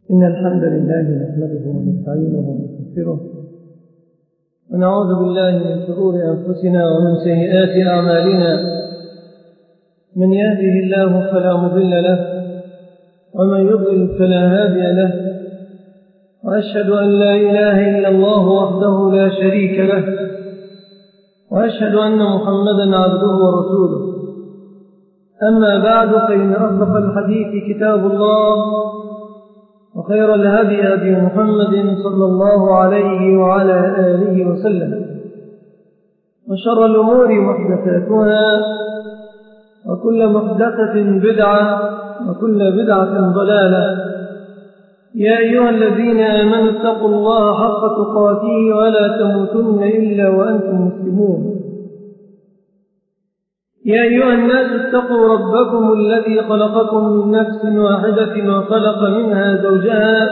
إن الحمد لله نحمده ونستعينه ونستغفره ونعوذ بالله من شرور أنفسنا ومن سيئات أعمالنا. من يهده الله فلا مضل له ومن يضلل فلا هادي له، وأشهد أن لا إله إلا الله وحده لا شريك له، وأشهد أن محمدا عبده ورسوله. أما بعد، فإن أصدق الحديث كتاب الله، وخير الهدي هدي محمد صلى الله عليه وعلى آله وسلم، وشر الأمور محدثاتها، وكل محدثة بدعة، وكل بدعة ضلالة. يا أيها الذين آمنوا اتقوا الله حق تقاته ولا تموتن إلا وأنتم مسلمون. يا أيها الناس اتقوا ربكم الذي خلقكم من نفس واحدة وخلق منها زوجها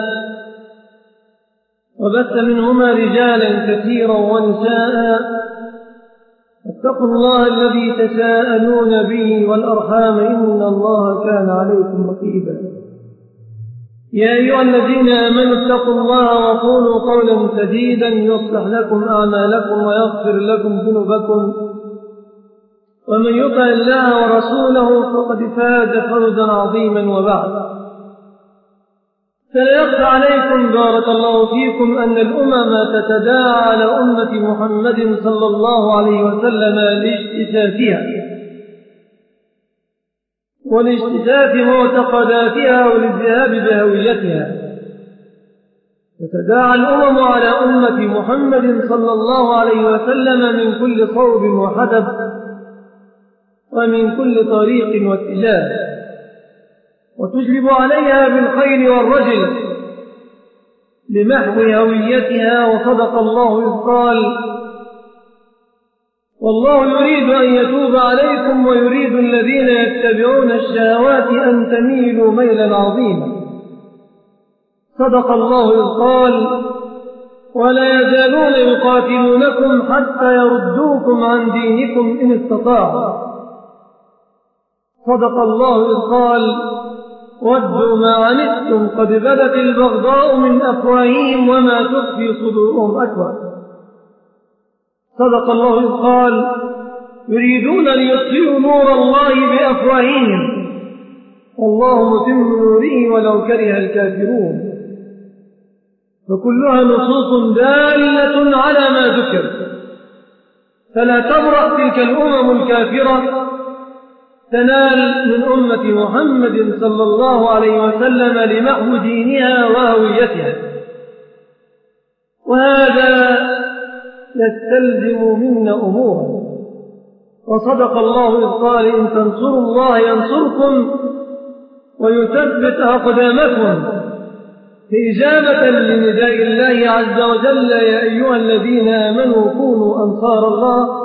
وبث منهما رجالا كثيرا ونساء، اتقوا الله الذي تساءلون به والأرحام إن الله كان عليكم رقيبا. يا أيها الذين آمنوا اتقوا الله وقولوا قولا سديدا يصلح لكم أعمالكم ويغفر لكم ذنوبكم، ومن يطع الله ورسوله فقد فاز فوزا عظيما. وبعد، فلا يخفى عليكم بارك الله فيكم أن الأمم تتداعى على أمة محمد صلى الله عليه وسلم ولاجتثاث معتقداتها والذهاب بهويتها. تتداعى الأمم على أمة محمد صلى الله عليه وسلم من كل صوب وحدب، ومن كل طريق واتجاه، وتجلب عليها بالخير والرجل لمحو هويتها. وصدق الله إذ قال: والله يريد أن يتوب عليكم ويريد الذين يتبعون الشهوات أن تميلوا ميلا عظيما. صدق الله إذ قال: ولا يزالون يقاتلونكم حتى يردوكم عن دينكم إن استطاعوا. صدق الله إذ قال: ودوا ما عنتم قد بدت البغضاء من أفواههم وما تخفي صدورهم أكبر. صدق الله إذ قال: يريدون ليطفئوا نور الله بأفواههم والله متم نوره ولو كره الكافرون. فكلها نصوص دالة على ما ذكر، فلا تبرأ تلك الأمم الكافرة تنال من أمة محمد صلى الله عليه وسلم لمحو دينها وهويتها. وهذا يستلزم منا أمورا. وصدق الله إذ قال: إن تنصروا الله ينصركم ويثبت أقدامكم، إجابة لنداء الله عز وجل: يا أيها الذين آمنوا كونوا أنصار الله.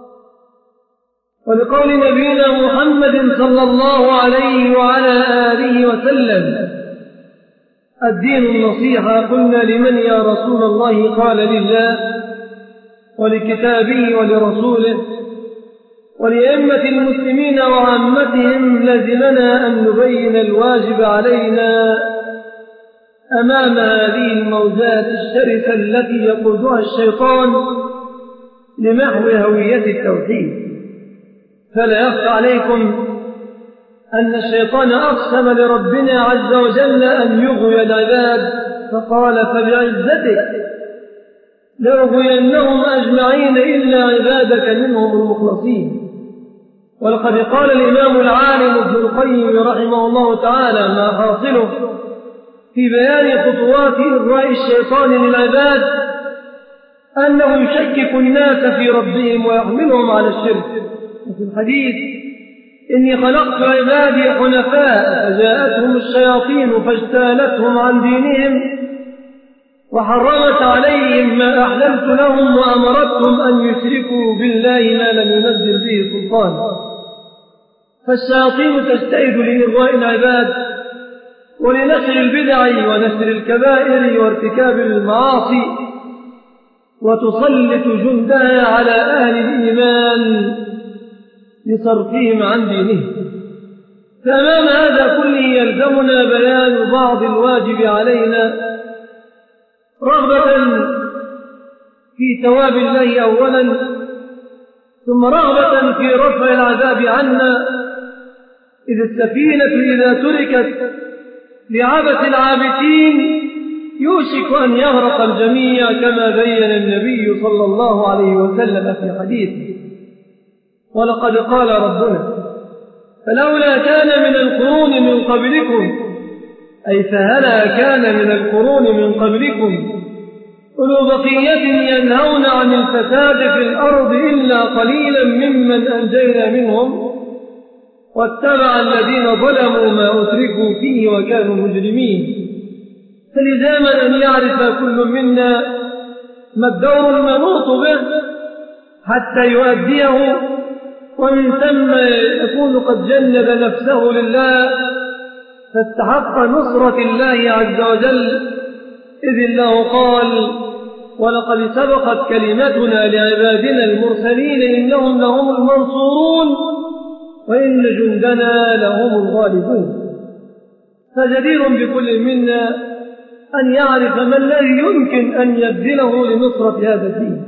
ولقول نبينا محمد صلى الله عليه وعلى آله وسلم: الدين النصيحة. قلنا: لمن يا رسول الله؟ قال: لله ولكتابه ولرسوله ولأئمة المسلمين وعامتهم. لزمنا أن نبين الواجب علينا أمام هذه الموجات الشرسة التي يقودها الشيطان لمحو هوية التوحيد. فلا يخفى عليكم أن الشيطان أقسم لربنا عز وجل أن يغوي العباد، فقال: فبعزتك لأغوينهم أجمعين إلا عبادك منهم المخلصين. ولقد قال الإمام العالم ابن القيم رحمه الله تعالى ما حاصله في بيان خطوات إغواء الشيطان للعباد أنه يشكك الناس في ربهم ويحملهم على الشرك. وفي الحديث: إني خلقت عبادي حنفاء فجاءتهم الشياطين فاجتالتهم عن دينهم وحرمت عليهم ما أحللت لهم وأمرتهم أن يشركوا بالله ما لم ينزل به سلطان. فالشياطين تجتهد لإغواء العباد ولنشر البدع ونشر الكبائر وارتكاب المعاصي، وتسلط جندها على أهل الإيمان لصرفهم عن دينهم. فأمام هذا كله يلزمنا بيان بعض الواجب علينا، رغبة في ثواب الله أولا، ثم رغبة في رفع العذاب عنا، إذ السفينة إذا تركت لعبث العابثين يوشك أن يغرق الجميع، كما بين النبي صلى الله عليه وسلم في حديثه. ولقد قال ربنا: فلولا كان من القرون من قبلكم، أي فهلا كان من القرون من قبلكم أولو بقية ينهون عن الفساد في الأرض إلا قليلا ممن أنجينا منهم واتبع الذين ظلموا ما أتركوا فيه وكانوا مجرمين. فلزاما أن يعرف كل منا ما الدور المنوط به حتى يؤديه، ومن ثم يكون قد جند نفسه لله فاستحق نصرة الله عز وجل، إذ الله قال: ولقد سبقت كلمتنا لعبادنا المرسلين إنهم لهم المنصورون وإن جندنا لهم الغالبون. فجدير بكل منا أن يعرف ما الذي يمكن أن يبذله لنصرة هذا الدين.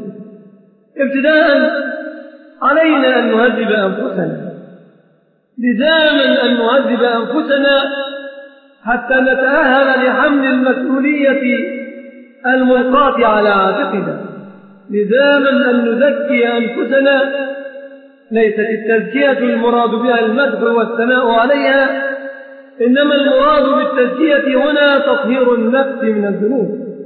ابتداء علينا أن نهذب أنفسنا، لزاما أن نهذب أنفسنا حتى نتأهل لحمل المسؤولية الملقاة على عاتقنا. لزاما أن نزكي أنفسنا، ليست التزكية المراد بها المدح والثناء عليها، إنما المراد بالتزكية هنا تطهير النفس من الذنوب،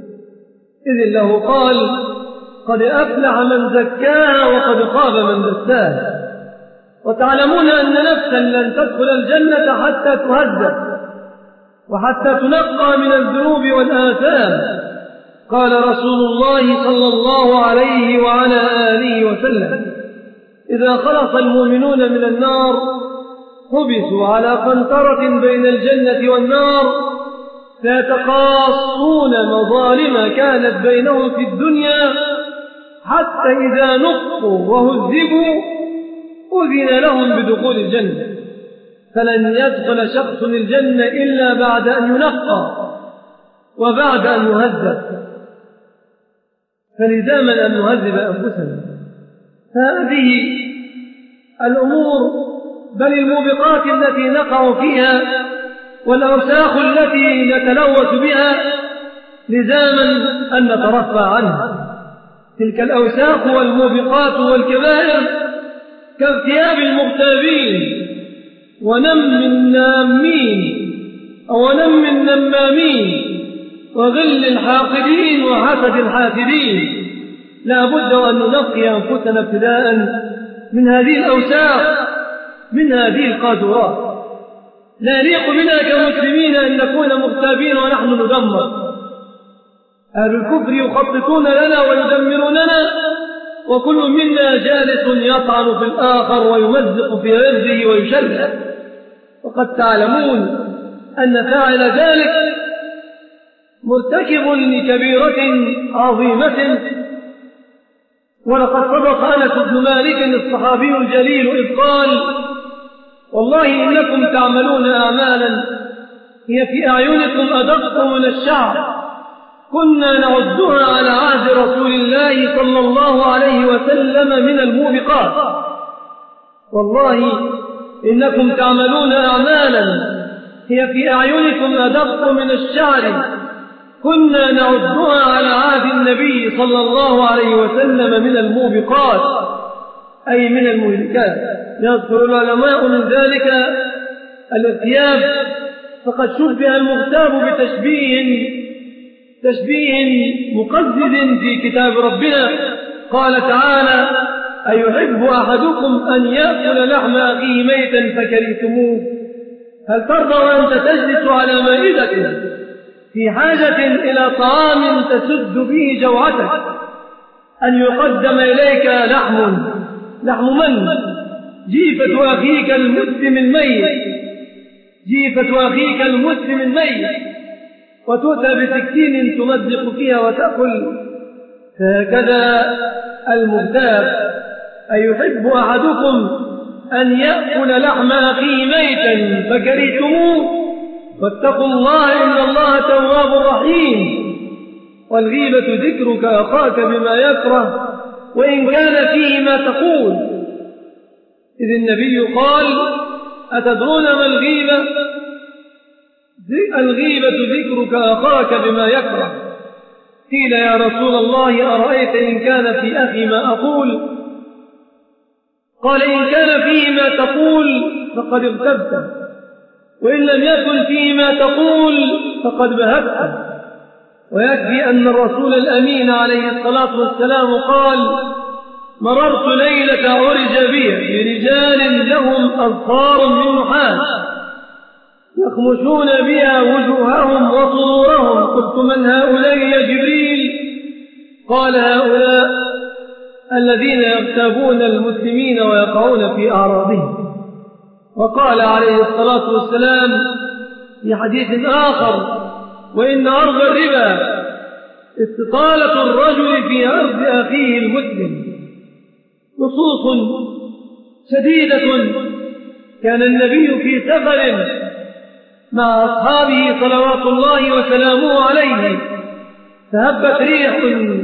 إذ الله قال: قد أفلح من زكاها وقد خاب من دساها. وتعلمون أن نفسا لن تدخل الجنة حتى تهذب وحتى تنقى من الذنوب والآثام. قال رسول الله صلى الله عليه وعلى آله وسلم: إذا خلص المؤمنون من النار حبسوا على قنطرة بين الجنة والنار فيتقاصون مظالم كانت بينهم في الدنيا، حتى إذا نقوا وهذبوا أذن لهم بدخول الجنة. فلن يدخل شخص الجنة إلا بعد أن ينقى وبعد أن يهذب. فلزاما أن نهذب أنفسنا. فهذه الأمور بل الموبقات التي نقع فيها والأوساخ التي نتلوث بها لزاما أن نترفع عنها. تلك الأوساخ والموبقات والكبائر كارتياب المغتابين ونم النامين ونم النمامين وغل الحاقدين وحسد الحاسدين. لا بد أن ننقي أنفسنا ابتداء من هذه الأوساخ، من هذه القاذورات. لا يليق بنا كمسلمين أن نكون مغتابين ونحن ندمر. أهل الكفر يخططون لنا ويدمروننا، وكل منا جالس يطعن في الآخر ويمزق في عرضه ويشرع. وقد تعلمون أن فاعل ذلك مرتكب لكبيرة عظيمة. ولقد صدق أنس بن مالك الصحابي الجليل إذ قال: والله إنكم تعملون أعمالا هي في أعينكم أدق من الشعر، كنا نعدها على عهد رسول الله صلى الله عليه وسلم من الموبقات. والله إنكم تعملون أعمالا هي في أعينكم أدق من الشعر، كنا نعدها على عهد النبي صلى الله عليه وسلم من الموبقات، أي من المهلكات. يذكر العلماء من ذلك الارتياب، فقد شبه المغتاب تشبيه مقزز في كتاب ربنا. قال تعالى: أيحب أحدكم أن يأكل لحم أخيه ميتا فكرهتموه؟ هل ترضى أنت تجلس على مائدة في حاجة إلى طعام تسد فيه جوعتك أن يقدم إليك لحم من؟ جيفة أخيك المسلم الميت، وتؤتى بسكين تمزق فيها وتأكل. فهكذا المغتاب: أيحب أحدكم أن يأكل لحم أخيه ميتا فكرهتموه فاتقوا الله إن الله تواب رحيم. والغيبة ذكرك أخاك بما يكره وإن كان فيه ما تقول. إذ النبي قال: أتدرون ما الغيبة؟ الغيبة ذكرك أخاك بما يكره. قيل: يا رسول الله أرأيت إن كان في أخي ما أقول؟ قال: إن كان فيه ما تقول فقد اغتبته، وإن لم يكن فيه ما تقول فقد بهته. ويكفي أن الرسول الأمين عليه الصلاة والسلام قال: مررت ليلة عرج بي برجال لهم أظفار من نحاس يخمشون بها وجوههم وصدورهم، قلت: من هؤلاء يا جبريل؟ قال: هؤلاء الذين يغتابون المسلمين ويقعون في أعراضهم. وقال عليه الصلاة والسلام في حديث آخر: وإن أرض الربا استطالة الرجل في أرض أخيه المسلم. نصوص شديدة. كان النبي في سفر مع أصحابه صلوات الله وسلامه عليه، فهبت ريح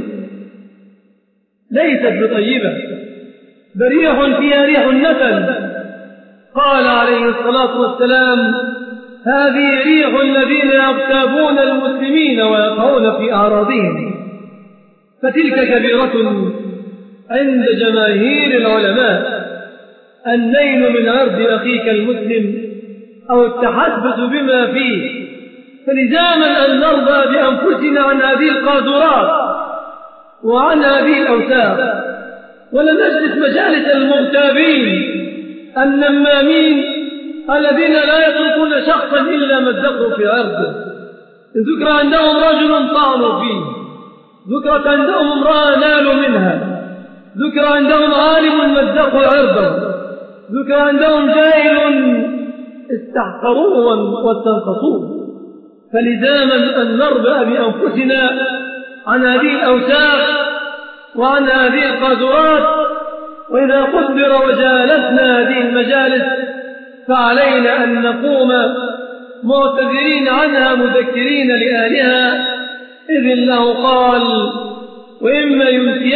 ليست بطيبة، بريح فيها ريح النسل. قال عليه الصلاة والسلام: هذه ريح الذين يغتابون المسلمين ويقعون في أعراضهم. فتلك كبيرة عند جماهير العلماء، النيل من عرض أخيك المسلم أو التحدث بما فيه. فلزاما أن نرضى بأنفسنا عن هذه القاذورات وعن هذه الأوساخ، ولا نجلس مجالس المغتابين النمامين الذين لا يتركون شخصا إلا مزقوا في عرضه. ذكر عندهم رجل طعنوا فيه، ذكرت عندهم امرأة نالوا منها، ذكر عندهم عالم مزقوا عرضه، ذكر عندهم جاهل استحقروه واستنقصوه. فلزاما أن نربأ بأنفسنا عن هذه الأوساخ وعن هذه القاذورات. وإذا قدر وجالسنا هذه المجالس فعلينا أن نقوم معتذرين عنها مذكرين لأهلها، إذ الله قال: وإما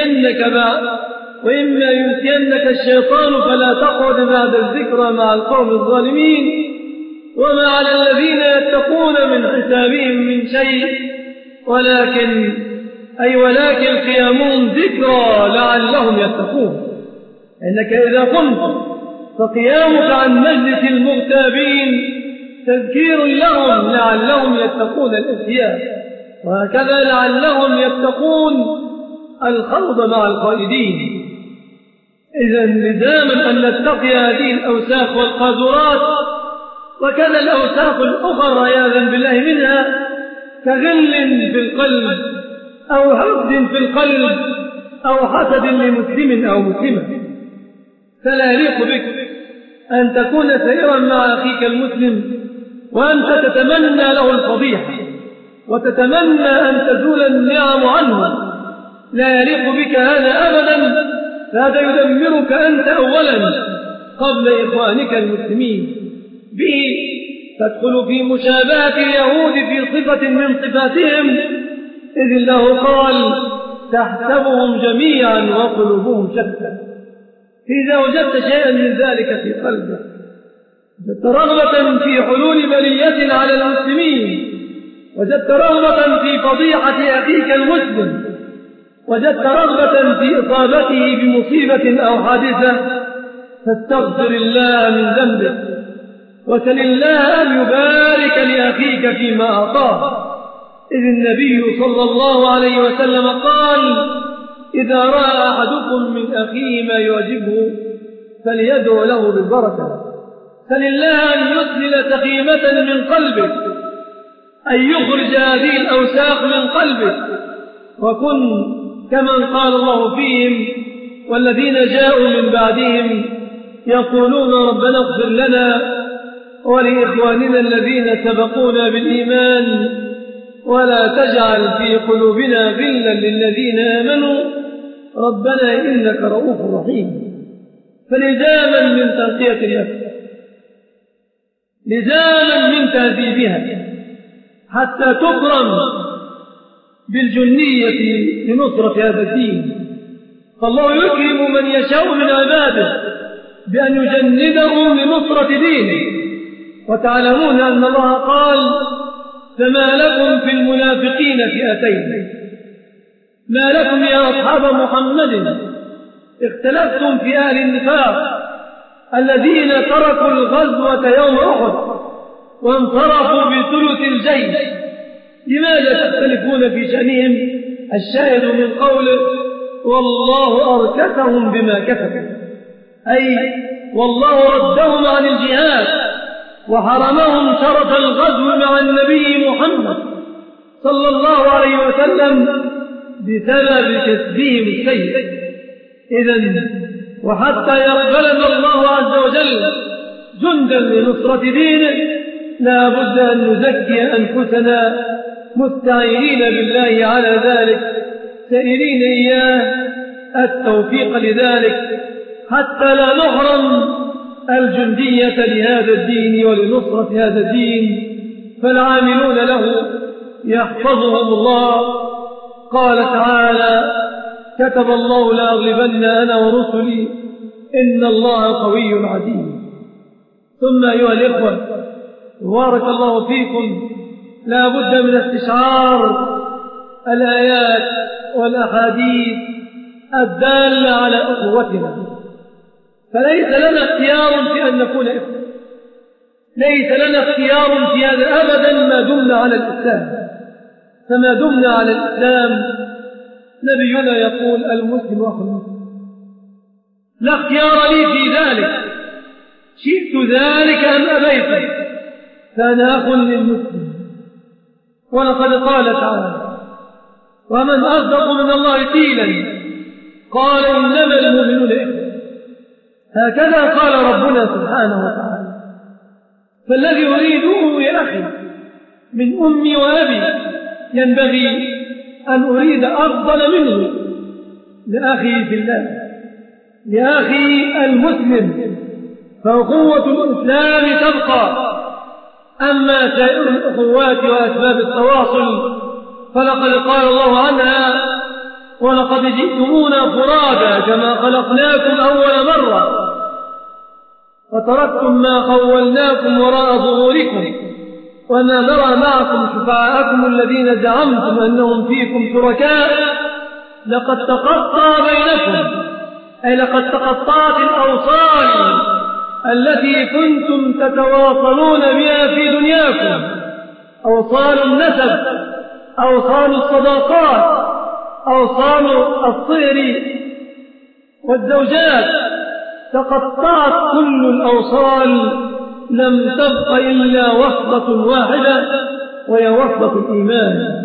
ينسينك الشيطان فلا تقعد بعد الذكرى مع القوم الظالمين وما على الذين يتقون من حسابهم من شيء ولكن قيامهم ذكرى لعلهم يتقون. إنك إذا قمت فقيامك عن مجلس المغتابين تذكير لهم لعلهم يتقون الإثيان، وهكذا لعلهم يتقون الخوض مع القائدين. إذا لزاما أن نتقي هذه الأوساخ والقاذورات، وكذا الأوساخ الأخرى عياذا بالله منها كغل في القلب أو حقد في القلب أو حسد لمسلم أو مسلمة. فلا يليق بك أن تكون سيرا مع أخيك المسلم وأنت تتمنى له الفضيحة وتتمنى أن تزول النعم عنه. لا يليق بك هذا أبدا، فهذا يدمرك أنت أولا قبل إخوانك المسلمين. به تدخل في مشابهة اليهود في صفة من صفاتهم، إذ الله قال: تحسبهم جميعا وقلوبهم شتى. إذا وجدت شيئا من ذلك في قلبك، وجدت رغبة في حلول بلية على المسلمين، وجدت رغبة في فضيحة أخيك المسلم، وجدت رغبة في إصابته بمصيبة أو حادثة، فاستغفر الله من ذنبك وسل الله أن يبارك لأخيك فيما أعطاه. إذ النبي صلى الله عليه وسلم قال: إذا رأى أحدكم من أخيه ما يعجبه فليدعو له بالبركة. سل الله أن يسلل سخيمة من قلبك، أن يخرج هذه الأوساخ من قلبك، وكن كمن قال الله فيهم: والذين جاءوا من بعدهم يقولون ربنا اغفر لنا ولإخواننا الذين سبقونا بالإيمان ولا تجعل في قلوبنا غلا للذين آمنوا ربنا إنك رؤوف رحيم. فلزاما من تنقية النفس، لزاما من تهذيبها حتى تكرم بالجنية لنصرة هذا الدين. فالله يكرم من يشاء من عباده بأن يجندهم لنصرة دينه. وتعلمون أن الله قال: فما لكم في المنافقين فئتين، ما لكم يا أصحاب محمد اختلفتم في أهل النفاق الذين تركوا الغزوة يوم أحد وانصرفوا بثلث الجيش، لماذا تختلفون في شأنهم؟ الشاهد من قوله: والله أركسهم بما كسبوا، أي والله ردهم عن الجهاد وحرمهم شرف الغزو مع النبي محمد صلى الله عليه وسلم بسبب كسبهم السيء. إذن وحتى يقبلنا الله عز وجل جندا لنصرة دينه لا بد أن نزكي أنفسنا مستعينين بالله على ذلك، سائلين إياه التوفيق لذلك، حتى لا نحرم الجندية لهذا الدين ولنصرة هذا الدين. فالعاملون له يحفظهم الله. قال تعالى: كتب الله لأغلبن أنا ورسلي إن الله قوي عزيز. ثم أيها الإخوة، بارك الله فيكم، لا بد من استشعار الآيات والأحاديث الدالة على أخوتنا. فليس لنا اختيار في أن نكون إخوة، ليس لنا اختيار في هذا أبدا ما دمنا على الإسلام. فما دمنا على الإسلام نبينا يقول: المسلم أخو المسلم. لا اختيار لي في ذلك، شئت ذلك أم أبيت، فأنا أخ للمسلم. ولقد قال تعالى: ومن أصدق من الله قيلا، قال: إنما المؤمنون إخوة. هكذا قال ربنا سبحانه وتعالى. فالذي أريده يا أخي من أمي وأبي ينبغي أن أريد أفضل منه لأخي في الله، لأخي المسلم، فأخوة الإسلام تبقى. أما سائر الأخوات وأسباب التواصل فلقد قال الله عنها: ولقد جئتمونا فرادا كما خلقناكم أول مرة وتركتم ما خولناكم وراء ظهوركم وما نرى معكم شفعاءكم الذين زعمتم أنهم فيكم شركاء لقد تقطع بينكم، أي لقد تقطعت الأوصال التي كنتم تتواصلون بها في دنياكم، أوصال النسب، أوصال الصداقات، أوصال الصهر والزوجات، تقطعت كل الأوصال، لم تبق إلا وصلة واحدة وهي وصلة الإيمان.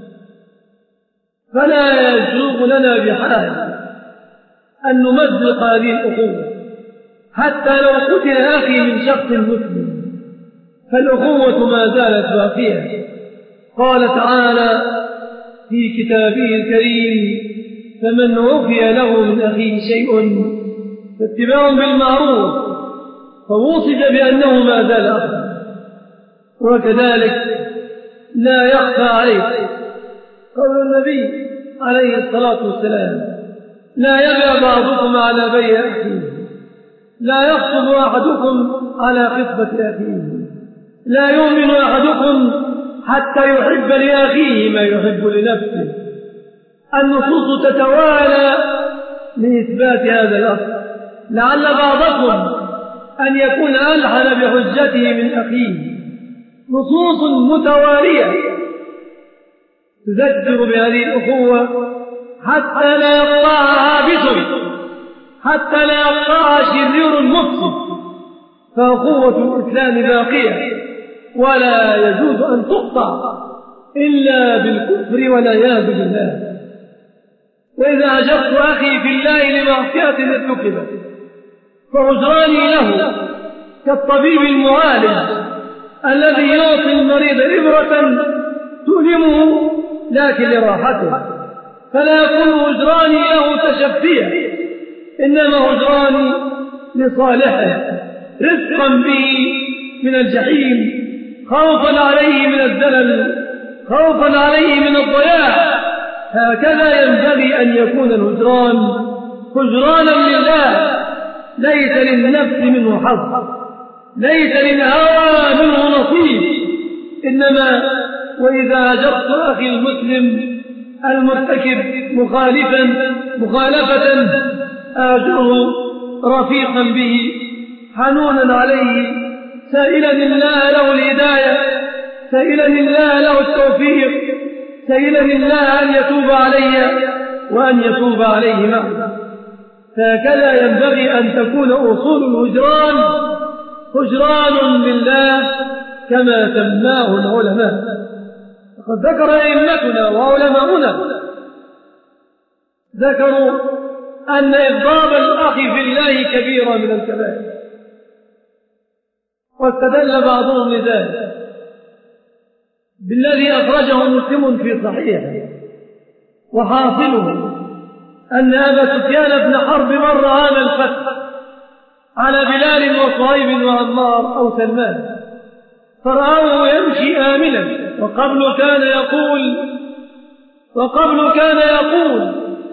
فلا يجوز لنا بحال أن نمزق هذه الأخوة حتى لو قتل أخي من شخص مسلم، فالأخوة ما زالت باقية. قال تعالى في كتابه الكريم: فمن عفي له من أخيه شيء فاتباع بالمعروف، فوصف بأنه ما زال أخا. وكذلك لا يخفى عليك قول النبي عليه الصلاة والسلام: لا يبع بعضكم على بيع أخيه، لا يخطب أحدكم على خطبة أخيه، لا يؤمن أحدكم حتى يحب لأخيه ما يحب لنفسه. النصوص تتوالى لإثبات هذا الأصل، لعل بعضكم أن يكون ألحن بحجته من أخيه. نصوص متوالية تذكر بهذه الأخوة حتى لا يقطعها عابث، حتى لا يقطعها شرير مفسد. فأخوة الإسلام باقية ولا يجوز أن تقطع إلا بالكفر والعياذ بالله. وإذا أجبت أخي في الله لمعصية ارتكبت فعذراني له كالطبيب المعالج الذي يعطي المريض إبرة تؤلمه لكن لراحته، فلا يكون هجراني له تشفيا، إنما هجراني لصالحه رفقا به من الجحيم، خوفا عليه من الزلل، خوفا عليه من الضياع. هكذا ينبغي أن يكون الهجران هجرانا لله، ليس للنفس منه حظ، ليس للهوى منه نصيب، إنما وإذا هجرت أخي المسلم المرتكب مخالفة آجره رفيقا به حنونا عليه، سائلا الله له الهداية، سائلا الله له التوفيق، سائلا الله أن يتوب علي وأن يتوب عليه معه. فهكذا ينبغي أن تكون أصول الهجران هجران لله كما سماه العلماء. وقد ذكر أئمتنا وعلماؤنا ذكروا أن إغضاب الأخ في الله كبيرة من الكبائر، واستدل بعضهم لذلك بالذي أخرجه مسلم في صحيحه، وحاصله أن أبا سفيان بن حرب مر عام الفتح على بلال وصهيب وعمار أو سلمان، فرآه يمشي آمنا، وقبل كان يقول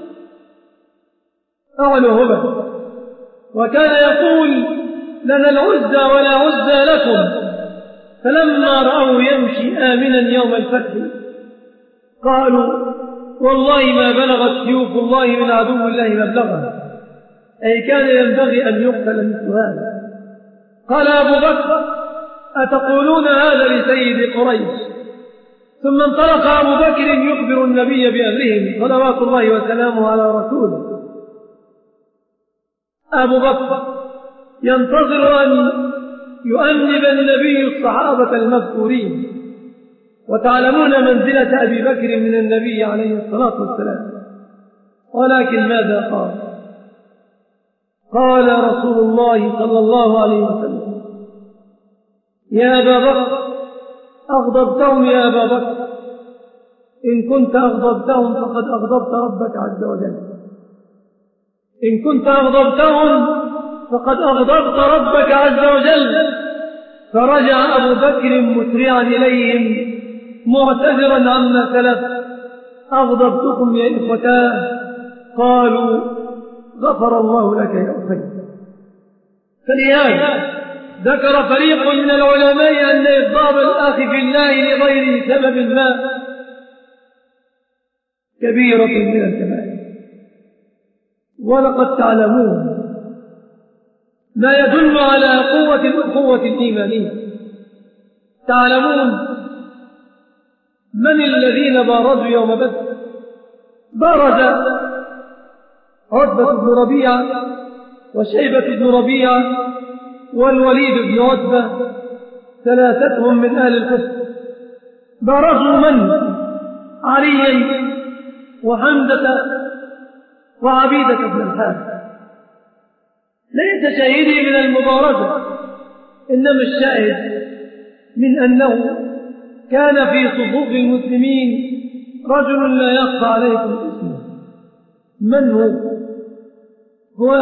أعلى هبة، وكان يقول لنا العزى ولا عزى لكم. فلما رأوه يمشي آمنا يوم الفتح قالوا والله ما بلغت سيوف الله من عدو الله مبلغها، أي كان ينبغي أن يقتل مثل هذا. قال أبو بكر أتقولون هذا لسيد قريش؟ ثم انطلق أبو بكر يخبر النبي بأمرهم صلوات الله وسلامه على رسوله. أبو بكر ينتظر أن يؤنب النبي الصحابة المذكورين، وتعلمون منزلة أبي بكر من النبي عليه الصلاة والسلام، ولكن ماذا قال؟ قال رسول الله صلى الله عليه وسلم يا أبا بكر أغضبتهم يا أبا بكر، إن كنت أغضبتهم فقد أغضبت ربك عز وجل، إن كنت أغضبتهم فقد أغضبت ربك عز وجل. فرجع أبو بكر مسرعا إليهم معتذرا عما سلف، أغضبتكم يا إخوتاه؟ قالوا غفر الله لك يا أخي. فلهذا ذكر فريق من العلماء أن إغضاب الأخ في الله لغير سبب ما كبيرة من الكبائر. ولقد تعلمون ما يدل على قوة الأخوة الإيمانية. تعلمون من الذين بارزوا يوم بدر؟ بارز عتبة بن ربيعة وشيبة بن ربيعة والوليد بن عتبة، ثلاثتهم من أهل الكفر. بارزوا من؟ عليا وحمزة وعبيدة بن الحارث. ليس شاهدي من المبارزة، إنما الشاهد من أنه كان في صفوف المسلمين رجل لا يخفى عليكم اسمه. من هو؟ هو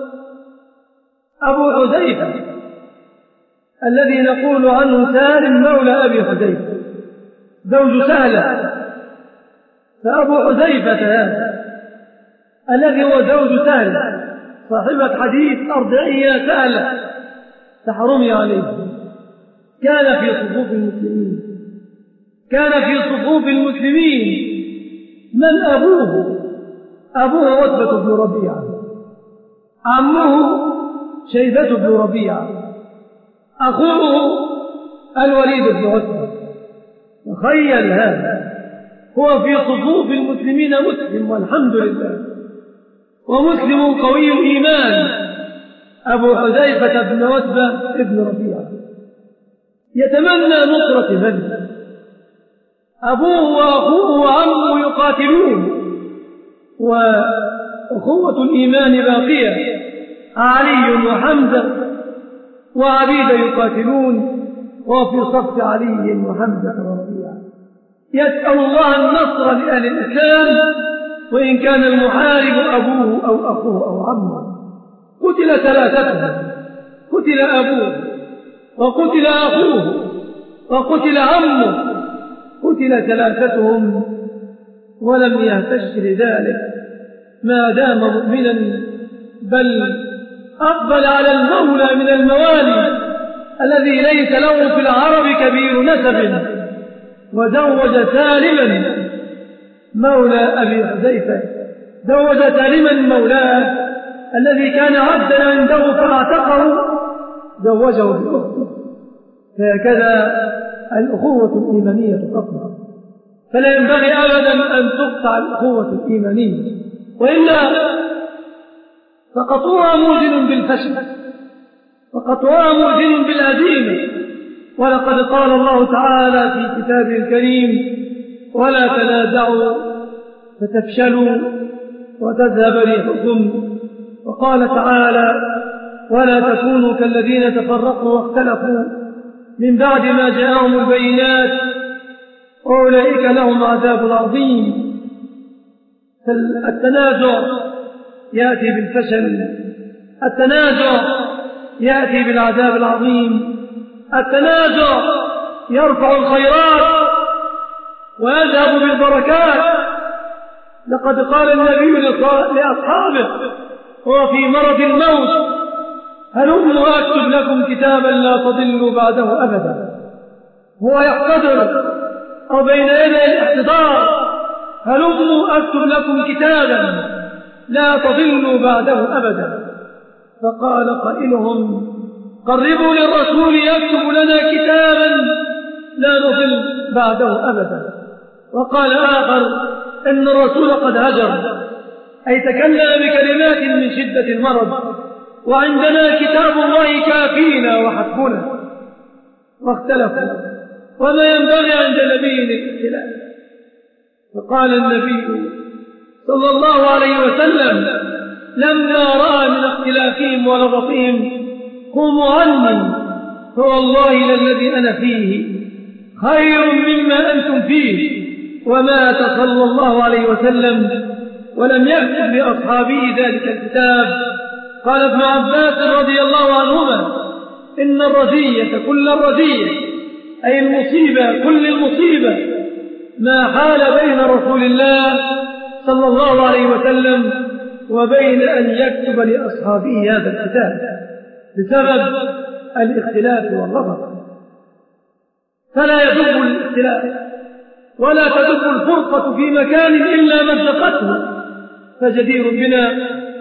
أبو حذيفة الذي نقول عنه سالم مولى أبي حذيفة زوج سهلة. فأبو حذيفة هذا الذي هو زوج سهلة صاحبة حديث أرضعية سهلة تحرمي عليه، كان في صفوف المسلمين، كان في صفوف المسلمين. من أبوه؟ أبوه عتبة بن ربيعة، عمه شيبة بن ربيعة، أخوه الوليد بن عتبة. تخيل هذا، هو في صفوف المسلمين مسلم والحمد لله، ومسلم قوي الإيمان، أبو حذيفة بن عتبة بن ربيعة، يتمنى نصرة من؟ أبوه وأخوه وعمه يقاتلون، وأخوة الإيمان باقية، علي وحمزة وعبيدة يقاتلون، وفي صف علي وحمزة وربيعة. يسأل الله النصر لأهل الإسلام، وإن كان المحارب أبوه أو أخوه أو عمه. قتل ثلاثتهم، قتل أبوه وقتل أخوه وقتل عمه، قتل ثلاثتهم ولم يهتش لذلك ما دام مؤمنا، بل أقبل على المولى من الموالي الذي ليس له في العرب كبير نسب، وزوج سالما مولى أبي حذيفة، زوج سالما مولاه الذي كان عبدا عنده فاعتقه، زوجه بأخته. فهكذا الأخوة الإيمانية تصنع، فلا ينبغي أبدا أن تقطع الأخوة الإيمانية، وإلا فقطعها موجن بالفشل، وقطعها موجن بالهزيمة. ولقد قال الله تعالى في كتابه الكريم: ولا تنازعوا فتفشلوا وتذهب ريحكم. وقال تعالى: ولا تكونوا كالذين تفرقوا واختلفوا من بعد ما جاءهم البينات أولئك لهم عذاب عظيم. التنازع يأتي بالفشل، التنازع يأتي بالعذاب العظيم، التنازع يرفع الخيرات ويذهب بالبركات. لقد قال النبي لأصحابه هو في مرض الموت: هلموا أكتب لكم كتابا لا تضلوا بعده أبدا. هو يحتضر أو بين يدي الاحتضار: هلموا أكتب لكم كتابا لا تضلوا بعده أبدا. فقال قائلهم: قربوا للرسول يكتب لنا كتابا لا نضل بعده أبدا. وقال آخر: إن الرسول قد هجر، أي تكلم بكلمات من شدة المرض، وعندنا كتاب الله كافينا وحسبنا. واختلفوا، وما ينبغي عند نبي الاختلاف. فقال النبي صلى الله عليه وسلم لما رأى من اختلافهم ولغطهم: قوموا عني، فوالله للذي أنا فيه خير مما أنتم فيه. ومات صلى الله عليه وسلم ولم يكتب لأصحابه ذلك الكتاب. قال ابن عباس رضي الله عنهما: إن الرزية كل الرزية، أي المصيبة كل المصيبة، ما حال بين رسول الله صلى الله عليه وسلم وبين أن يكتب لأصحابه هذا الكتاب بسبب الاختلاف واللغط. فلا يدب الاختلاف ولا تدب الفرقة في مكان إلا مزقته. فجدير بنا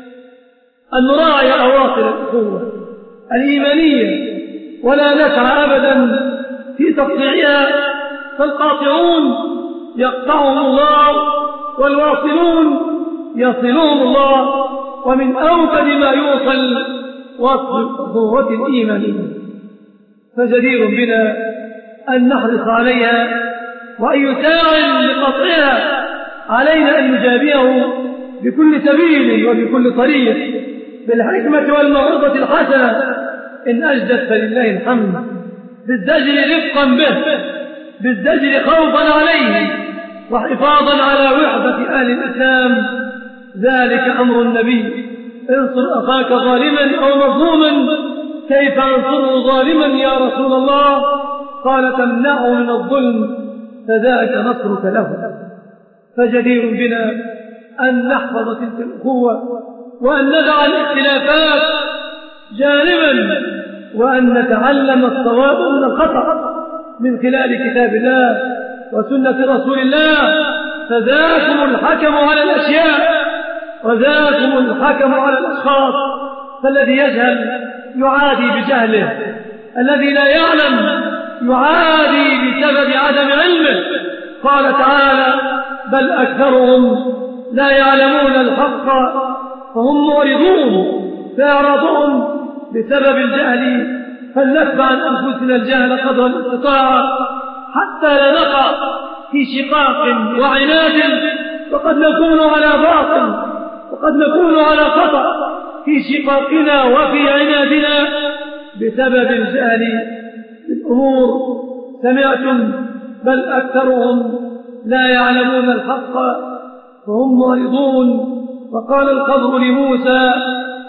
أن نراعي أواصر الأخوة الإيمانية ولا نسعى أبدا في تقطيعها، فالقاطعون يقطعهم الله والواصلون يصلهم الله. ومن أوكد ما يوصل وصل الأخوة الإيمانية، فجدير بنا أن نحرص عليها، وأن يساعد لقطعها علينا أن نجابيه بكل سبيل وبكل طريق بالحكمة والموعظة الحسنة، إن أجدت فلله الحمد، بالزجر رفقا به، بالزجر خوفا عليه وحفاظا على وحدة آل الإسلام. ذلك أمر النبي: انصر أخاك ظالما أو مظلوما. كيف أنصره ظالما يا رسول الله؟ قال: تمنعه من الظلم، فذاك نصرك له. فجدير بنا أن نحفظ تلك الأخوة، وأن ندع الاختلافات جانبا، وأن نتعلم الصواب من الخطأ من خلال كتاب الله وسنة رسول الله. فذاكم الحكم على الأشياء وذاكم الحكم على الأشخاص. فالذي يجهل يعادي بجهله، الذي لا يعلم يعادي بسبب عدم علمه. قال تعالى: بل أكثرهم لا يعلمون الحق فهم معرضون. فإعراضهم بسبب الجهل، فلنتبع عن أنفسنا الجهل قدر الاستطاعة حتى لا نقع في شقاق وعناد، وقد نكون على باطل وقد نكون على خطأ في شقاقنا وفي عنادنا بسبب الجهل بالأمور. سمعتم: بل أكثرهم لا يعلمون الحق فهم معرضون. وقال الخضر لموسى: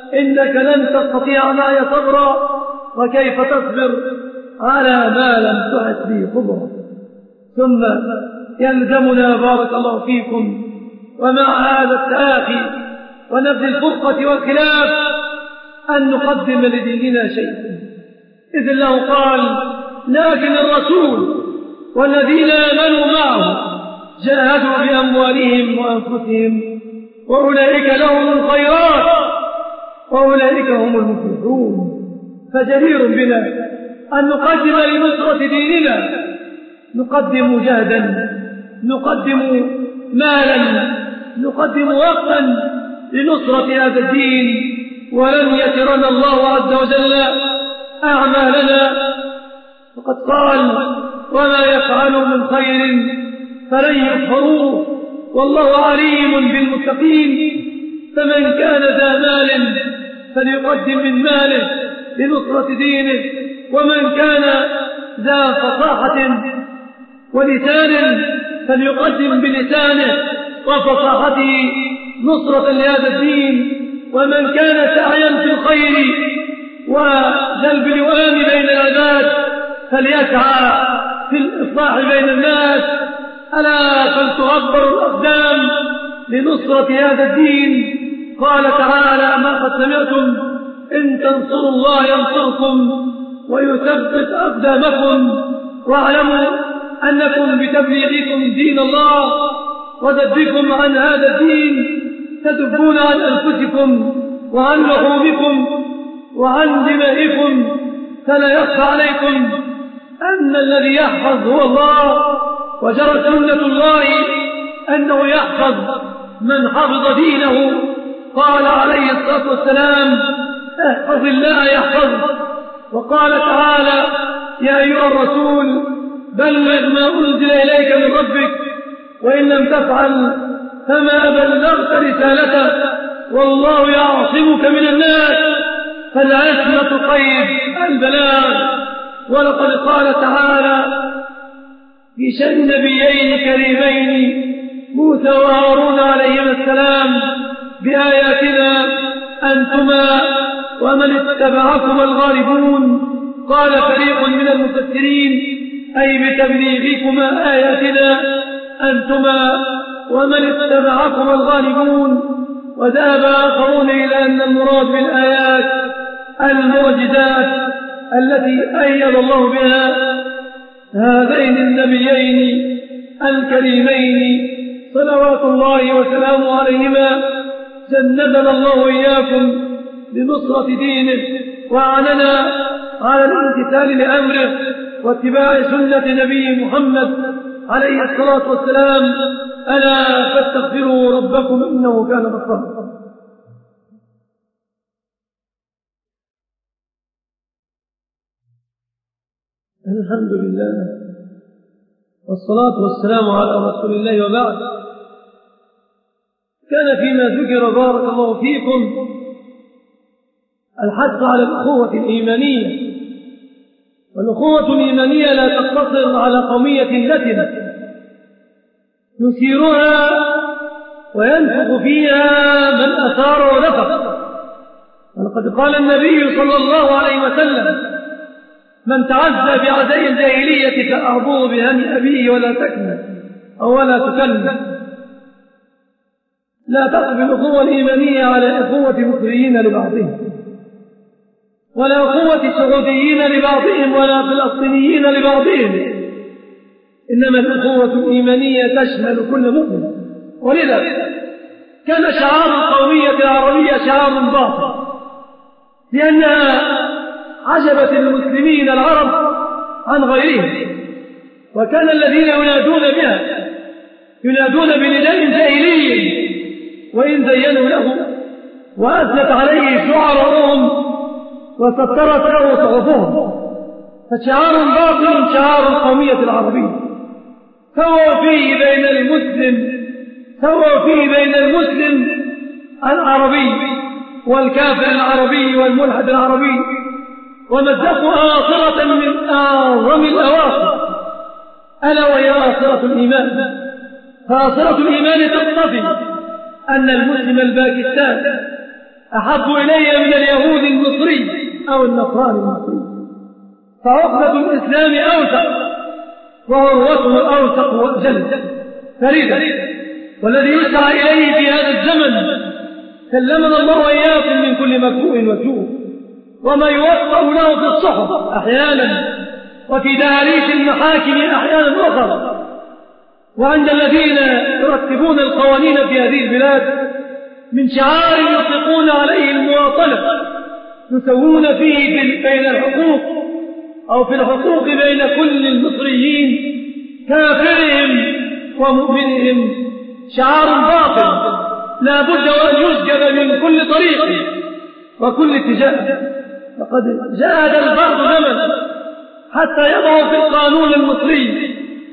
إنك لن تستطيع معي صبرا، وكيف تصبر على ما لم تحس به خبرا. ثم يلزمنا بارك الله فيكم ومع هذا التآخي ونبذ الفرقة والخلاف أن نقدم لديننا شيئا، إذ الله قال: لكن الرسول والذين آمنوا معه جاهدوا بأموالهم وأنفسهم وأولئك لهم الخيرات وأولئك هم المفلحون. فجدير بنا أن نقدم لنصرة ديننا، نقدم جهدا، نقدم مالا، نقدم وقتا لنصرة هذا الدين، ولن يترنا الله عز وجل أعمالنا. فقد قال: وما يفعلوا من خير فلن يكفروه والله عليم بالمتقين. فمن كان ذا مال فليقدم من ماله لنصرة دينه، ومن كان ذا فصاحة ولسان فليقدم بلسانه وفصاحته نصرة لهذا الدين، ومن كان سعيا في الخير وجلب الوئام بين العباد فليسعى في الإصلاح بين الناس. ألا فلتغبر الأقدام لنصرة هذا الدين. قال تعالى: ما قد سمعتم إن تنصروا الله ينصركم ويثبت أقدامكم، واعلموا أنكم بتبليغكم دين الله وذبكم عن هذا الدين تذبون عن أنفسكم وعن لحومكم وعن دمائكم، فلا يخفى عليكم أن الذي يحفظ هو الله، وجرت سنة الله أنه يحفظ من حفظ دينه. قال عليه الصلاة والسلام: احفظ الله يحفظ. وقال تعالى: يا أيها الرسول بلغ ما أنزل إليك من ربك وإن لم تفعل فما بلغت رسالته والله يعصمك من الناس، فالعصمة قيد البلاغ. ولقد قال تعالى في شأن نبيين كريمين موسى وهارون عليهما السلام بآياتنا: أنتما ومن اتبعكما الغالبون. قال فريق من المفسرين: أي بتبليغكما آياتنا أنتما ومن اتبعكما الغالبون. وذهب آخرون إلى أن المراد بالآيات المعجزات التي أيد الله بها هذين النبيين الكريمين صلوات الله وسلامه عليهما. جندنا الله إياكم لنصرة دينه وأعننا على الامتثال لأمره واتباع سنة نبي محمد عليه الصلاة والسلام. ألا فاستغفروا ربكم إنه كان غفارا. الحمد لله والصلاة والسلام على رسول الله، وبعد. كان فيما ذكر بارك الله فيكم الحث على الأخوة الإيمانية، والأخوة الإيمانية لا تقتصر على قومية لتنة يثيرها وينفق فيها من أثار ونفق. ولقد قال النبي صلى الله عليه وسلم: من تعزى بعزاء الجاهلية فأعظوه بهني أبيه ولا تكن أو ولا تكلم. لا تقف الأخوة الإيمانية على أخوة مصريين لبعضهم، ولا أخوة سعوديين لبعضهم، ولا فلسطينيين لبعضهم، إنما الأخوة الإيمانية تشمل كل مؤمن. ولذا كان شعار القومية العربية شعار باطل، لأنها عجبت المسلمين العرب عن غيرهم، وكان الذين ينادون بها ينادون بنداء جاهلي، وإن زينوا له وأثنت عليه شعراءهم وسطرت له صحفهم، فشعار باطل شعار القومية العربية. سووا فيه بين المسلم العربي والكافر العربي والملحد العربي، ومزقوا آخرة من أعظم الأواخر، ألا وهي آخرة الإيمان. فآخرة الإيمان تقتضي أن المسلم الباكستاني أحب إلي من اليهود المصري أو النصراني المصري، فعقدة الإسلام أوثق وعروته أوثق وأجل فريدة، والذي يسعى إليه في هذا الزمن سلمنا الله وإياكم من كل مكروه وسوء، وما يوفق له في الصحف أحيانا وفي دهاليز المحاكم أحيانا أخرى، وعند الذين يرتبون القوانين في هذه البلاد من شعار يطلقون عليه المواطنة يسوون فيه بين الحقوق أو في الحقوق بين كل المصريين كافرهم ومؤمنهم، شعار باطل لا بد وأن يسجد من كل طريق وكل اتجاه. فقد جاء البعض زمن حتى يضعوا في القانون المصري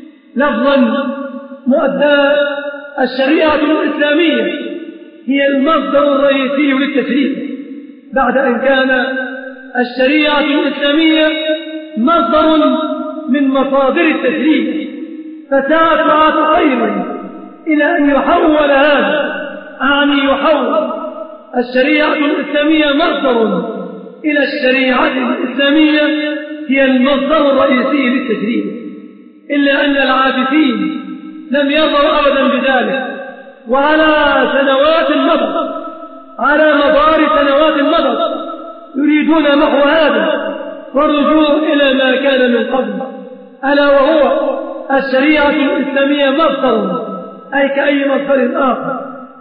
لفظا مؤدى الشريعة الإسلامية هي المصدر الرئيسي للتشريع، بعد أن كان الشريعة الإسلامية مصدر من مصادر التشريع، فساعة خير إلى أن يحول هذا، يحول الشريعة الإسلامية مصدر إلى الشريعة الإسلامية هي المصدر الرئيسي للتشريع، إلا أن العابثين لم يرضوا أبدا بذلك، وعلى سنوات مضت، على مدار سنوات مضت يريدون محو هذا والرجوع إلى ما كان من قبل، ألا وهو الشريعة الإسلامية مصدر أي كأي مصدر آخر،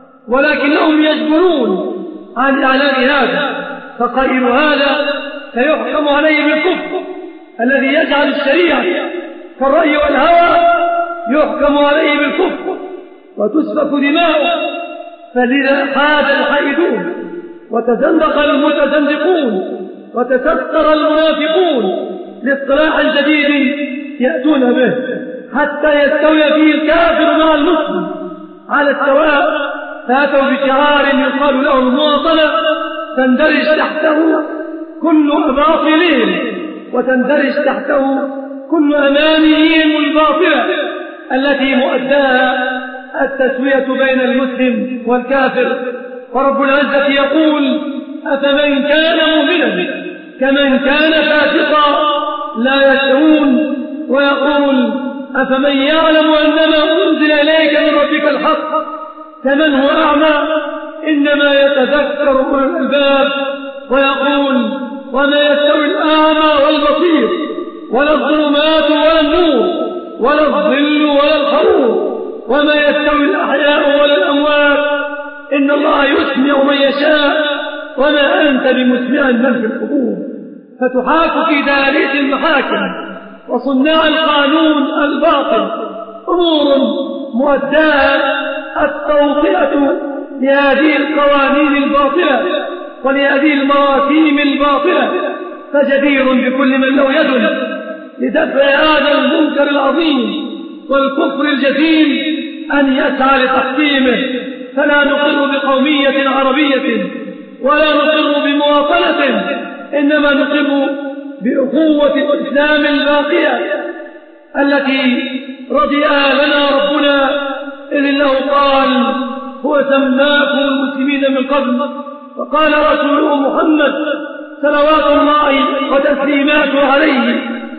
ولكنهم يجبرون عن إعلان هذا، فقائل هذا سيحكم عليه بالكفر، الذي يجعل الشريعة كالرأي والهوى يحكم عليه بالكفر وتسفك دماؤه. فلذا حاد الحائدون وتزندق المتزندقون وتستر المنافقون لاصطلاح جديد يأتون به حتى يستوي فيه الكافر مع المسلم على السواء، فأتوا بشعار يقال له المواطنة تندرج تحته كل باطلهم وتندرج تحته كل أمانيهم الباطلة التي مؤداها التسوية بين المسلم والكافر. ورب العزة يقول: أفمن كان مؤمنا كمن كان فاسقا لا يستوون، ويقول: أفمن يعلم أنما أنزل إليك من ربك الحق كمن هو أعمى إنما يتذكر أولو الألباب. ويقول: وما يستوي الأعمى والبصير ولا الظلمات ولا النور ولا الظل ولا الحرور وما يستوي الأحياء ولا الأموات إن الله يسمع من يشاء وما أنت بمسمع من في القبور. فتحاك في دهاليز المحاكم وصناع القانون الباطل أمور مؤداها التوطئة لهذه القوانين الباطلة ولهذه المواسيم الباطلة، فجدير بكل من له يد لدفع هذا المنكر العظيم والكفر الجسيم أن يسعى لتحكيمه. فلا نقر بقومية عربية ولا نقر بمواطنة، إنما نقر بأخوة الإسلام الباقية التي رضي لنا ربنا، إذ الله قال: هو سماكم المسلمين من قبل، وقال رسوله محمد صلوات الله وتسليماته عليه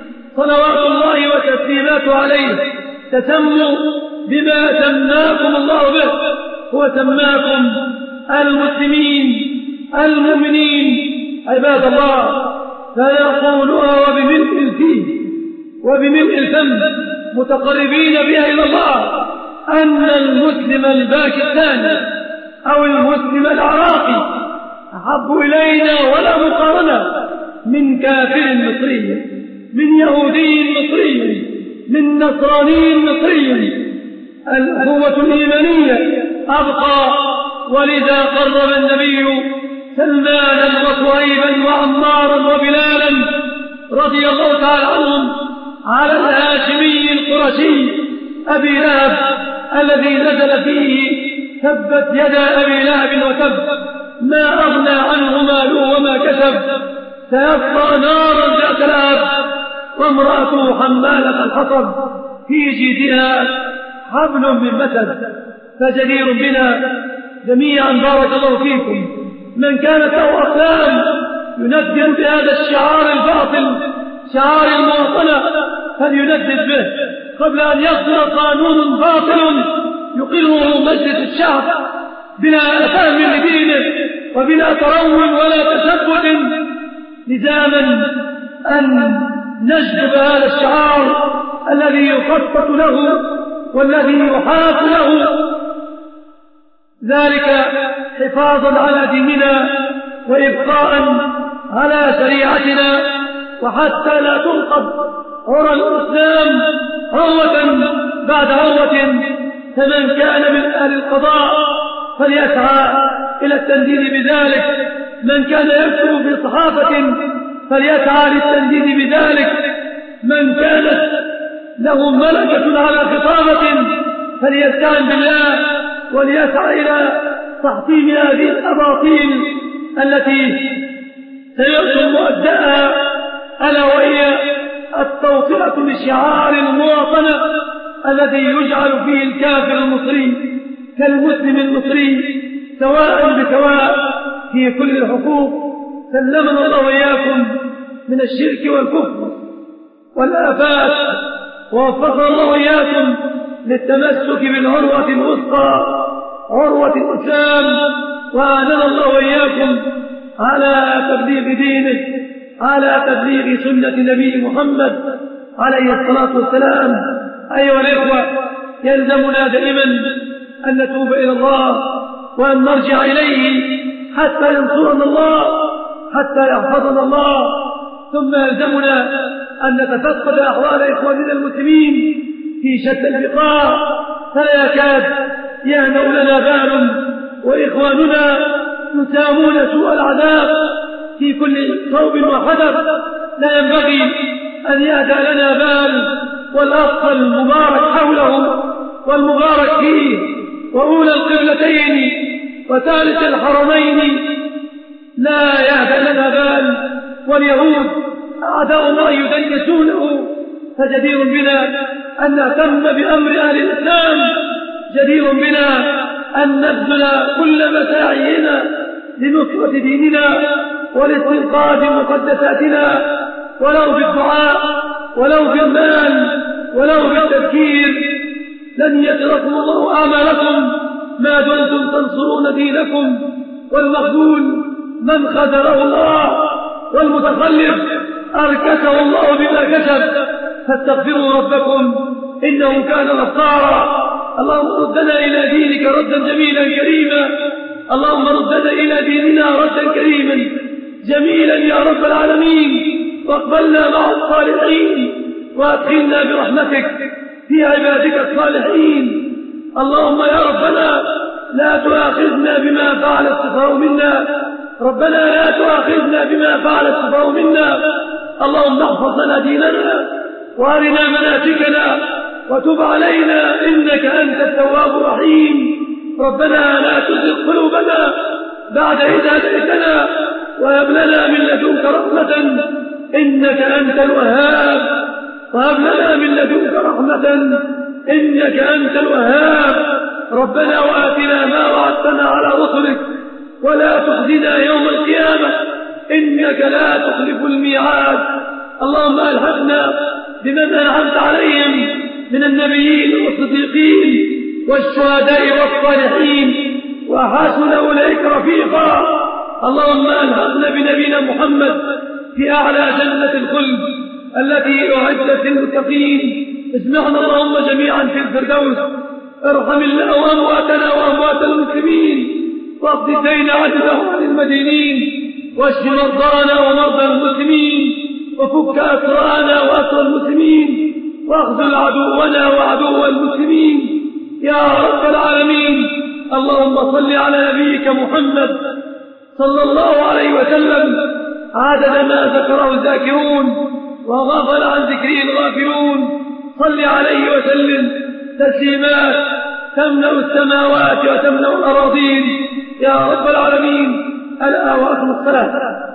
تسموا بما سماكم الله به، هو سماكم المسلمين المؤمنين عباد الله. فيقولها وبملء الفيه وبملء الفم متقربين بها إلى الله أن المسلم الباكستاني أو المسلم العراقي أحب إلينا ولا مقارنة من كافر مصري، من يهودي مصري، من نصراني مصري. الأخوة الإيمانية أبقى، ولذا قرب النبي سلمانا وصهيبا وعمارا وبلالا رضي الله تعالى عنهم على الهاشمي القرشي أبي لهب الذي نزل فيه: تبت يدا أبي لهب وتب ما أغنى عنه ماله وما كسب سيصلى نارا ذات لهب وامرأته حمالة الحطب في جيدها حبل من مسد. فجدير بنا جميعا بارك الله فيكم من كانت له أقلام يندد بهذا الشعار الباطل شعار المواطنة فليندد به قبل أن يصدر قانون باطل يقره مجلس الشعب بلا فهم لدينه وبلا تروم ولا تثبت. لزاما أن نجذب هذا الشعار الذي يخطط له والذي يحاط له، ذلك حفاظا على ديننا وإبقاء على شريعتنا، وحتى لا تنقض عرى الإسلام عروة بعد عروة. فمن كان من أهل القضاء فليسعى إلى التنديد بذلك، من كان يكتب في صحافة فليسعى للتنديد بذلك، من كانت له ملكة على خطابة فليستعن بالله وليسعى إلى تحطيم هذه الأباطيل التي سيأتي مؤداها، ألا وهي التوطئة لشعار المواطنة الذي يجعل فيه الكافر المصري كالمسلم المصري سواء بسواء في كل الحقوق. سلمنا الله وإياكم من الشرك والكفر والآفات، ووفقنا الله وإياكم للتمسك بالعروة الوثقى عروة الإسلام، وأعاننا الله وإياكم على تبليغ دينه، على تبليغ سنة نبي محمد عليه الصلاة والسلام. أيها الإخوة، يلزمنا دائما أن نتوب إلى الله وأن نرجع إليه حتى ينصرنا الله، حتى يحفظنا الله. ثم يلزمنا أن نتفقد أحوال إخواننا المسلمين في شتى البقاع، فلا يكاد يهنأ لنا بال، وإخواننا يسامون سوء العذاب في كل صوب وحدث. لا ينبغي أن يهدأ لنا بال، والأقصى المبارك حولهم والمبارك فيه وأولى القبلتين وثالث الحرمين لا يهدأ لنا بال، واليهود أعداء الله يدنسونه. فجدير بنا أن نهتم بأمر أهل الإسلام، جدير بنا أن نبذل كل مساعينا لنصرة ديننا ولاستنقاذ مقدساتنا، ولو بالدعاء ولو بالمال ولو بالتفكير. لن يتركم الله أعمالكم ما دمتم تنصرون دينكم. والمخذول من خذله الله، والمتخلف أركسه الله بما كسب. فاستغفروا ربكم إنه كان غفارا. اللهم ردنا إلى دينك ردا جميلا كريما، اللهم ردنا إلى ديننا ردا كريما جميلا يا رب العالمين، واقبلنا مع الصالحين، وادخلنا برحمتك في عبادك الصالحين. اللهم يا ربنا لا تؤاخذنا بما فعل السفهاء منا، ربنا لا تؤاخذنا بما فعل السفهاء منا. اللهم احفظ لنا ديننا وارنا مناسكنا وتب علينا إنك أنت التواب الرحيم. ربنا لا تزغ قلوبنا بعد إذ هديتنا وهب لنا من لدنك رحمة إنك أنت الوهاب، وهب لنا من لدنك رحمة إنك أنت الوهاب. ربنا وآتنا ما وعدتنا على رسلك ولا تخزنا يوم القيامة إنك لا تخلف الميعاد. اللهم ألحقنا بمن أنعمت عليهم من النبيين والصديقين والشهداء والصالحين، وحسن أولئك رفيقا. اللهم ألحقنا بنبينا محمد في أعلى جنة الخلد التي أعدت للمتقين. اسمعنا اللهم جميعا في الفردوس. ارحم الله أمواتنا وأموات المسلمين، واقض الدين عنهم عن المدينين، واشف مرضانا ومرضى المسلمين، وفك أسرانا وأسرى المسلمين، واخذل عدونا وعدو المسلمين يا رب العالمين. اللهم صل على نبيك محمد صلى الله عليه وسلم عدد ما ذكره الذاكرون وغفل عن ذكره الغافلون. صل عليه وسلم تسليمات تملأ السماوات وتملأ الأراضين يا رب العالمين. الآن وأقم الصلاة.